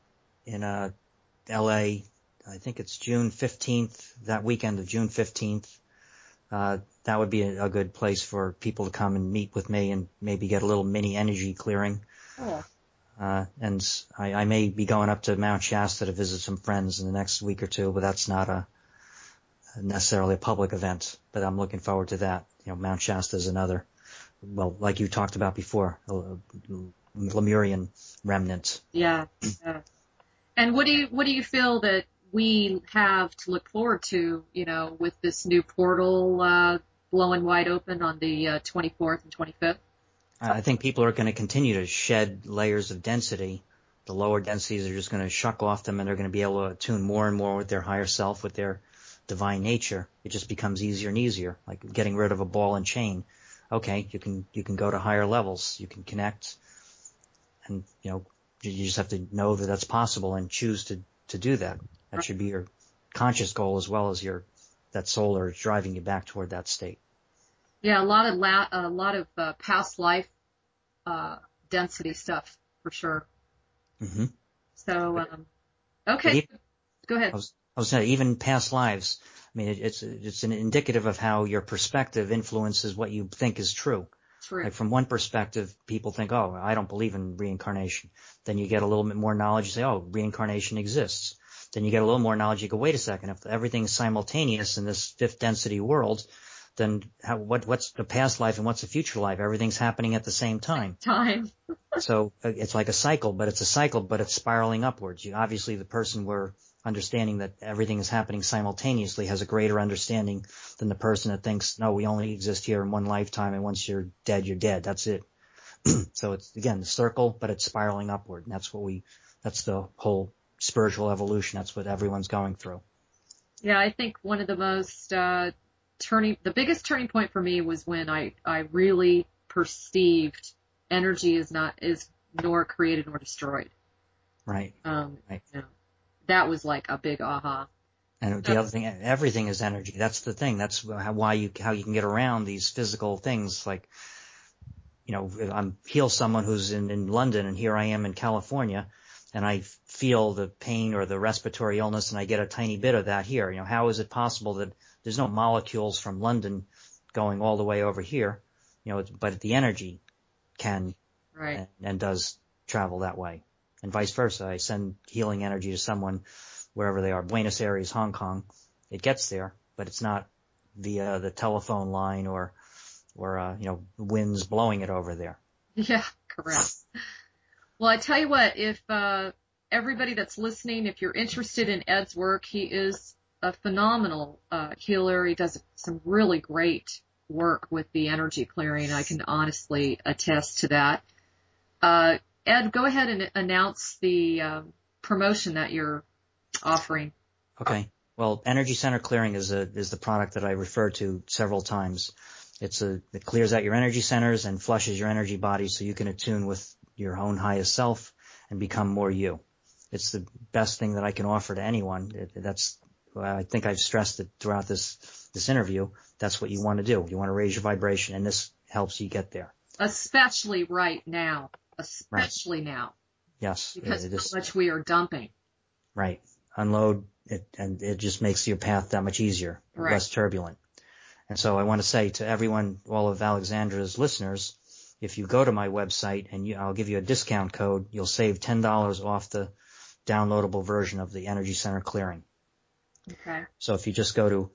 LA. I think it's June 15th, that weekend of June 15th. That would be a good place for people to come and meet with me and maybe get a little mini energy clearing. Cool. And I may be going up to Mount Shasta to visit some friends in the next week or two, but that's not necessarily a public event, but I'm looking forward to that. Mount Shasta is another, well, like you talked about before, Lemurian remnant. Yeah. And what do you feel that we have to look forward to, with this new portal blowing wide open on the 24th and 25th? I think people are going to continue to shed layers of density. The lower densities are just going to shuck off them, and they're going to be able to attune more and more with their higher self, with their divine nature. It just becomes easier and easier, like getting rid of a ball and chain. Okay, you can go to higher levels. You can connect, and you just have to know that that's possible and choose to do that. That should be your conscious goal as well as that soul is driving you back toward that state. Yeah, a lot of past life density stuff for sure. Mm-hmm. So, okay, go ahead. I was saying, even past lives. I mean, it's an indicative of how your perspective influences what you think is true. True. Like from one perspective, people think, oh, I don't believe in reincarnation. Then you get a little bit more knowledge. You say, oh, reincarnation exists. Then you get a little more knowledge. You go, wait a second. If everything's simultaneous in this fifth density world, then what's the past life and what's the future life? Everything's happening at the same time. So it's like a cycle, but it's spiraling upwards. Obviously, the person we're understanding that everything is happening simultaneously has a greater understanding than the person that thinks, no, we only exist here in one lifetime, and once you're dead, you're dead. That's it. So it's, again, the circle, but it's spiraling upward. And that's the whole spiritual evolution. That's what everyone's going through. Yeah, I think one of the most the biggest turning point for me was when I really perceived energy is nor created nor destroyed. Right. Right. You know, that was like a big aha. And the other thing, everything is energy. How you can get around these physical things. Like, I'm heal someone who's in London, and here I am in California, and I feel the pain or the respiratory illness, and I get a tiny bit of that here. How is it possible that there's no molecules from London going all the way over here? But the energy can Right. and does travel that way, and vice versa. I send healing energy to someone wherever they are, Buenos Aires, Hong Kong. It gets there, but it's not via the telephone line or winds blowing it over there. Yeah, correct. Well, I tell you what, if everybody that's listening, if you're interested in Ed's work, he is a phenomenal healer. He does some really great work with the energy clearing. I can honestly attest to that. Ed, go ahead and announce the promotion that you're offering. Okay. Well, Energy Center Clearing is the product that I referred to several times. It clears out your energy centers and flushes your energy body so you can attune with your own highest self and become more you. It's the best thing that I can offer to anyone. I think I've stressed it throughout this interview. That's what you want to do. You want to raise your vibration, and this helps you get there. Especially right now. Right. Now. Yes. Because of how much we are dumping. Right. Unload it, and it just makes your path that much easier, right. Less turbulent. And so I want to say to everyone, all of Alexandra's listeners, if you go to my website and I'll give you a discount code, you'll save $10 off the downloadable version of the Energy Center Clearing. Okay. So if you just go to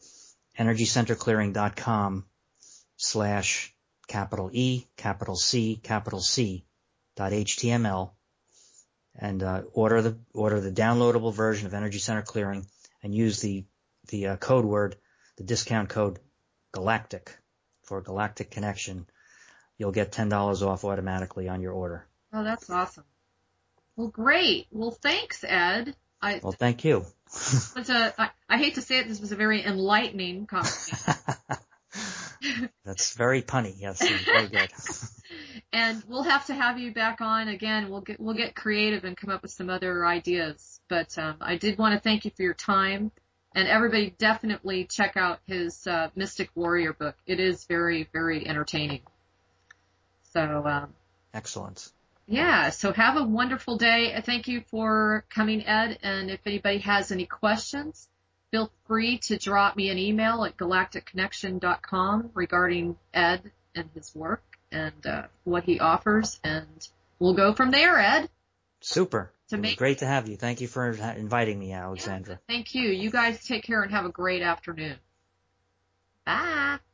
energycenterclearing.com/E, and order the downloadable version of Energy Center Clearing and use the code word, the discount code Galactic for Galactic Connection. You'll get $10 off automatically on your order. Oh, that's awesome. Well, great. Well, thanks, Ed. Well, thank you. I hate to say it, this was a very enlightening conversation. That's very punny. Yes, very good. And we'll have to have you back on again. We'll get creative and come up with some other ideas. But I did want to thank you for your time. And everybody definitely check out his Mystic Warrior book. It is very, very entertaining. So excellent. Yeah, so have a wonderful day. Thank you for coming, Ed. And if anybody has any questions, feel free to drop me an email at galacticconnection.com regarding Ed and his work and what he offers. And we'll go from there, Ed. Super. It was great to have you. Thank you for inviting me, Alexandra. Yeah, thank you. You guys take care and have a great afternoon. Bye.